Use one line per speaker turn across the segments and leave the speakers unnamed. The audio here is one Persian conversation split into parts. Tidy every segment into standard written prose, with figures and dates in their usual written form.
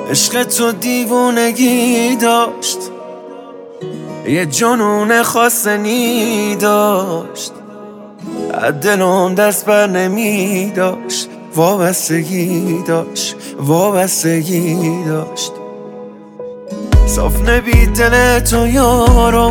عشق تو دیوونگی داشت، یه جنون خاصنی داشت، از دلم دست بر نمی داشت، وابستگی داشت، وابستگی داشت. صاف نبی دل تو یارم،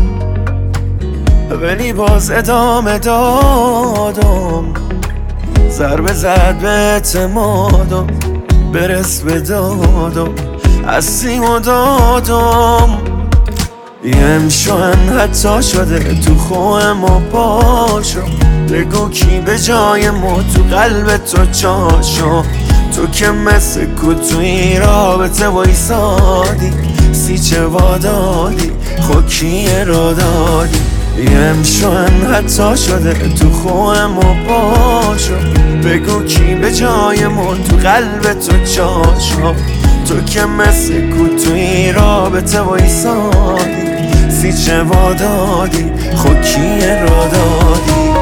ولی باز ادامه دادم. ضربه زد به اعتمادم، برس به دادم، از سیم و دادم. یه امشان حتی شده تو خوه ما پاشو، بگو کی به جای ما تو قلب تو چاشو. تو که مثل کتوی رابطه وایسادی، سیچه وادادی خود کیه را دادی. یه امشان حتی شده تو خوه ما پاشو، بگو کی به جای ما تو قلب تو چاشو. تو که مثل کتوی رابطه وایسادی، سیچه وادادی خود کیه را دادی.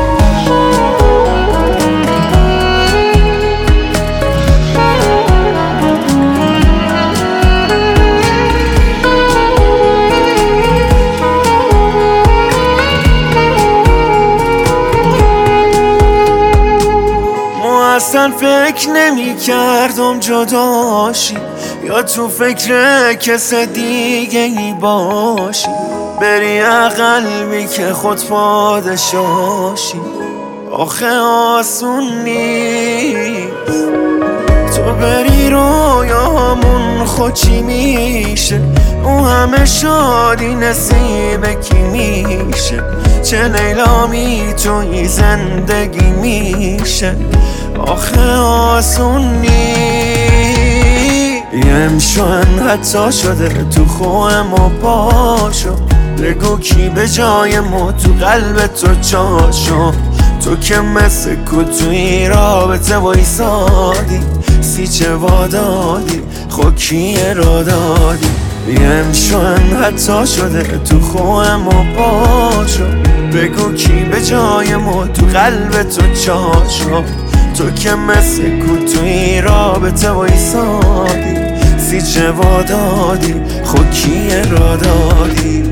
اصلا فکر نمی کردم جداشی، یا تو فکر کس دیگه ای باشی. بری قلبی که خود پادشاشی، آخه آسون نیست. تو بری رویامون خود چی میشه، او همه شادی نصیب کی میشه. چه لیلامی توی زندگی میشه، آخه آسون نیست. یه امشان حتی شده تو خوه ما پاشو، بگو کی به جای ما تو قلب تو چاشو. تو که مثل کتوی رابطه وایسادی، سیچه وادادی خود کیه را دادی. یه امشان حتی شده تو خوه ما پاشو، بگو کی به جای ما تو قلب تو چاشو. تو که مثل کتوی رابطه وایسادی، سیچه وادادی خود کیه را دادی.